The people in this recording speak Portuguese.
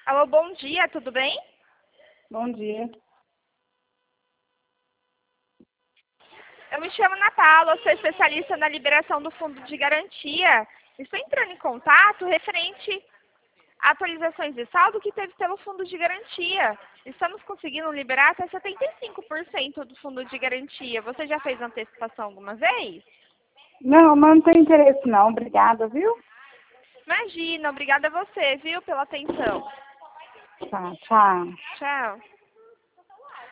Alô, bom dia, tudo bem? Bom dia. Eu me chamo Ana Paula, sou especialista na liberação do fundo de garantia. Estou entrando em contato referente a atualizações de saldo que teve pelo fundo de garantia. Estamos conseguindo liberar até 75% do fundo de garantia. Você já fez antecipação alguma vez? Não, mas não tem interesse não. Obrigada, viu? Imagina, obrigada a você, viu, pela atenção. Tá, tchau. Tchau.